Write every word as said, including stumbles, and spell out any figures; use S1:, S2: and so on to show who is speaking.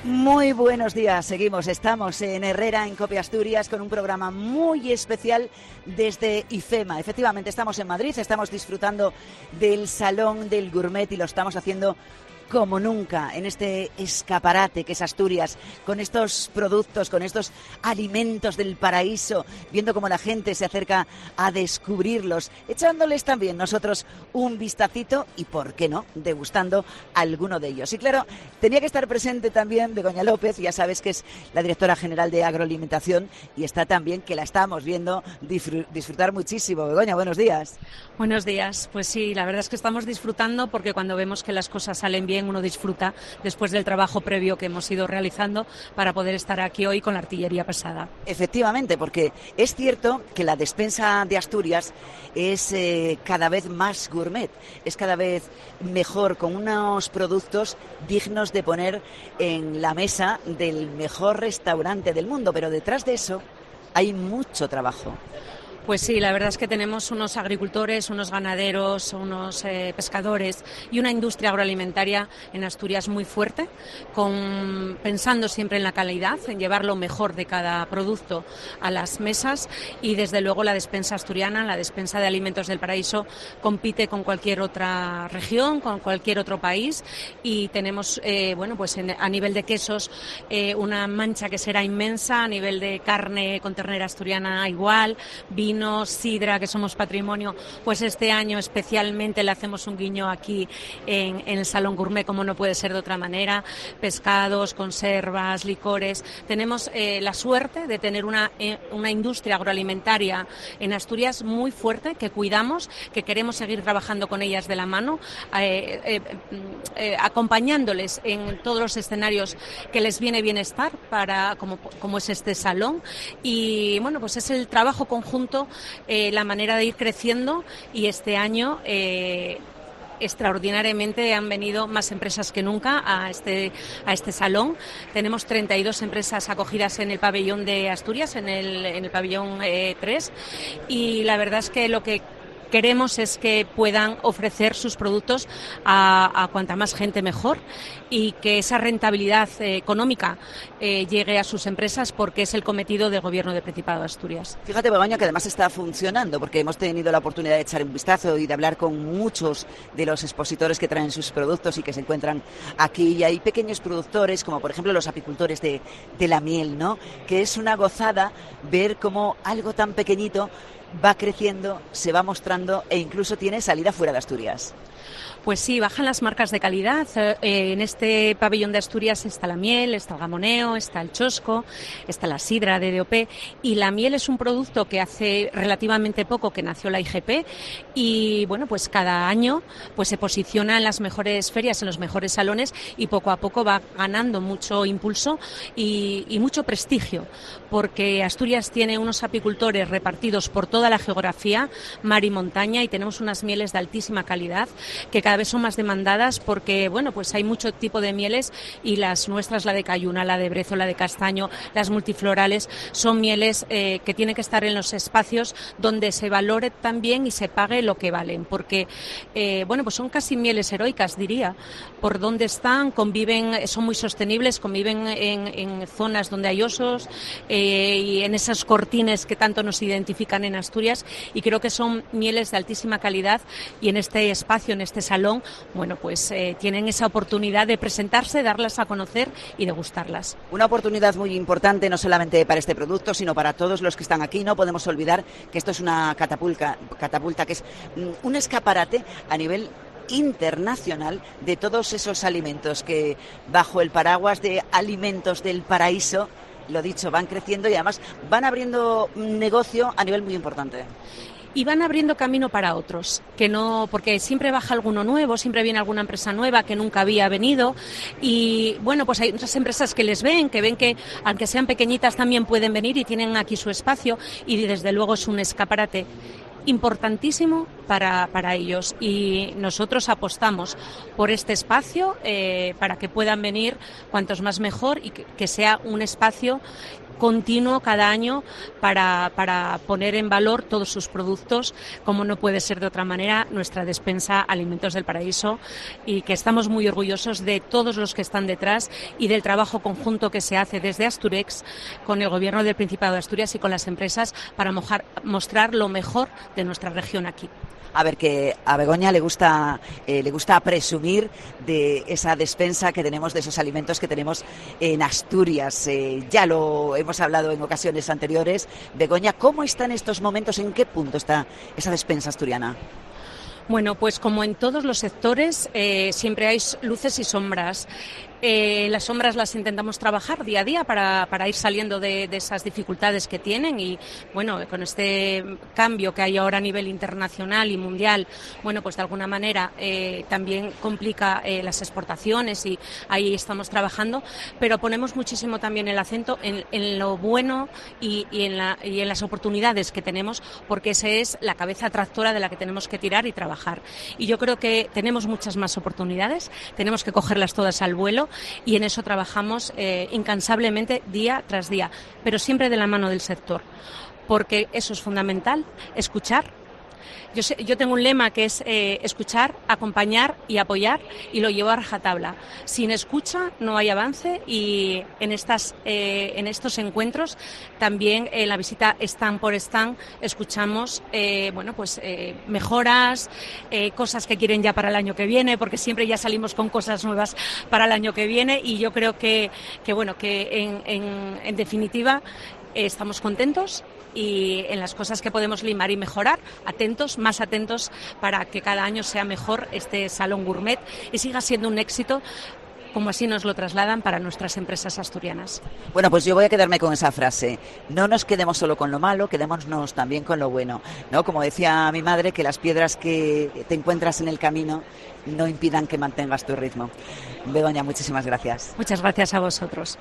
S1: Muy buenos días, seguimos, estamos en Herrera, en Cope Asturias, con un programa muy especial desde IFEMA. Efectivamente, estamos en Madrid, estamos disfrutando del Salón del Gourmet y lo estamos haciendo como nunca en este escaparate que es Asturias, con estos productos, con estos alimentos del paraíso, viendo cómo la gente se acerca a descubrirlos, echándoles también nosotros un vistacito y, por qué no, degustando alguno de ellos. Y claro, tenía que estar presente también Begoña López, ya sabes que es la directora general de Agroalimentación, y está también, que la estamos viendo disfrutar muchísimo. Begoña, buenos días.
S2: Buenos días. Pues sí, la verdad es que estamos disfrutando porque cuando vemos que las cosas salen bien, uno disfruta después del trabajo previo que hemos ido realizando para poder estar aquí hoy con la artillería pesada.
S1: Efectivamente, porque es cierto que la despensa de Asturias es eh, cada vez más gourmet, es cada vez mejor, con unos productos dignos de poner en la mesa del mejor restaurante del mundo, pero detrás de eso hay mucho trabajo.
S2: Pues sí, la verdad es que tenemos unos agricultores, unos ganaderos, unos eh, pescadores y una industria agroalimentaria en Asturias muy fuerte, con, pensando siempre en la calidad, en llevar lo mejor de cada producto a las mesas, y desde luego la despensa asturiana, la despensa de alimentos del paraíso, compite con cualquier otra región, con cualquier otro país, y tenemos, eh, bueno, pues en, a nivel de quesos, eh, una mancha que será inmensa, a nivel de carne con ternera asturiana igual, vino, sidra, que somos patrimonio, pues este año especialmente le hacemos un guiño aquí en, en el Salón Gourmet, como no puede ser de otra manera, pescados, conservas, licores. Tenemos eh, la suerte de tener una, eh, una industria agroalimentaria en Asturias muy fuerte, que cuidamos, que queremos seguir trabajando con ellas de la mano, eh, eh, eh, acompañándoles en todos los escenarios que les viene bien estar, para, como, como es este salón, y bueno, pues es el trabajo conjunto, Eh, la manera de ir creciendo, y este año eh, extraordinariamente han venido más empresas que nunca a este, a este salón. Tenemos treinta y dos empresas acogidas en el pabellón de Asturias, en el, en el pabellón eh, tres, y la verdad es que lo que queremos es que puedan ofrecer sus productos a, a cuanta más gente mejor, y que esa rentabilidad eh, económica eh, llegue a sus empresas, porque es el cometido del Gobierno del Principado de Asturias.
S1: Fíjate, Begoña, que además está funcionando, porque hemos tenido la oportunidad de echar un vistazo y de hablar con muchos de los expositores que traen sus productos y que se encuentran aquí, y hay pequeños productores, como por ejemplo los apicultores de, de la miel, ¿no? Que es una gozada ver cómo algo tan pequeñito va creciendo, se va mostrando e incluso tiene salida fuera de Asturias.
S2: Pues sí, bajan las marcas de calidad. Eh, en este pabellón de Asturias está la miel, está el gamoneo, está el chosco, está la sidra de D O P, y la miel es un producto que hace relativamente poco que nació la I G P, y bueno, pues cada año pues se posiciona en las mejores ferias, en los mejores salones, y poco a poco va ganando mucho impulso y, y mucho prestigio, porque Asturias tiene unos apicultores repartidos por toda la geografía, mar y montaña, y tenemos unas mieles de altísima calidad que cada vez son más demandadas, porque bueno, pues hay mucho tipo de mieles, y las nuestras, la de cayuna, la de brezo, la de castaño, las multiflorales, son mieles eh, que tienen que estar en los espacios donde se valore también y se pague lo que valen, porque eh, bueno, pues son casi mieles heroicas, diría, por donde están, conviven, son muy sostenibles, conviven en, en zonas donde hay osos, eh, y en esas cortines que tanto nos identifican en Asturias, y creo que son mieles de altísima calidad, y en este espacio, en este salón, bueno, pues eh, tienen esa oportunidad de presentarse, darlas a conocer y degustarlas.
S1: Una oportunidad muy importante, no solamente para este producto, sino para todos los que están aquí. No podemos olvidar que esto es una catapulta, catapulta que es un escaparate a nivel internacional de todos esos alimentos que, bajo el paraguas de alimentos del paraíso, lo dicho, van creciendo y además van abriendo negocio a nivel muy importante.
S2: Y van abriendo camino para otros, que no, porque siempre baja alguno nuevo, siempre viene alguna empresa nueva que nunca había venido, y bueno, pues hay otras empresas que les ven, que ven que aunque sean pequeñitas también pueden venir y tienen aquí su espacio, y desde luego es un escaparate importantísimo para, para ellos, y nosotros apostamos por este espacio eh, para que puedan venir cuantos más mejor y que, que sea un espacio continuo cada año para, para poner en valor todos sus productos, como no puede ser de otra manera, nuestra despensa Alimentos del Paraíso, y que estamos muy orgullosos de todos los que están detrás y del trabajo conjunto que se hace desde Asturex con el Gobierno del Principado de Asturias y con las empresas para mojar, mostrar lo mejor de nuestra región aquí.
S1: A ver, que a Begoña le gusta eh, le gusta presumir de esa despensa que tenemos, de esos alimentos que tenemos en Asturias. Eh, ya lo hemos hablado en ocasiones anteriores. Begoña, ¿cómo está en estos momentos? ¿En qué punto está esa despensa asturiana?
S2: Bueno, pues como en todos los sectores, eh, siempre hay luces y sombras. Eh, las sombras las intentamos trabajar día a día para, para ir saliendo de, de esas dificultades que tienen, y bueno, con este cambio que hay ahora a nivel internacional y mundial, bueno, pues de alguna manera eh, también complica eh, las exportaciones, y ahí estamos trabajando, pero ponemos muchísimo también el acento en, en lo bueno y, y, en la, y en las oportunidades que tenemos, porque esa es la cabeza tractora de la que tenemos que tirar y trabajar. Y yo creo que tenemos muchas más oportunidades, tenemos que cogerlas todas al vuelo, y en eso trabajamos eh, incansablemente día tras día, pero siempre de la mano del sector, porque eso es fundamental, escuchar. Yo, sé, yo tengo un lema que es eh, escuchar, acompañar y apoyar, y lo llevo a rajatabla. Sin escucha no hay avance, y en estas eh, en estos encuentros también en la visita stand por stand escuchamos eh, bueno pues eh, mejoras, eh, cosas que quieren ya para el año que viene, porque siempre ya salimos con cosas nuevas para el año que viene, y yo creo que, que bueno que en, en, en definitiva eh, estamos contentos, y en las cosas que podemos limar y mejorar, atentos, más atentos, para que cada año sea mejor este Salón Gourmet y siga siendo un éxito, como así nos lo trasladan para nuestras empresas asturianas.
S1: Bueno, pues yo voy a quedarme con esa frase. No nos quedemos solo con lo malo, quedémonos también con lo bueno, ¿no? Como decía mi madre, que las piedras que te encuentras en el camino no impidan que mantengas tu ritmo. Begoña, muchísimas gracias.
S2: Muchas gracias a vosotros.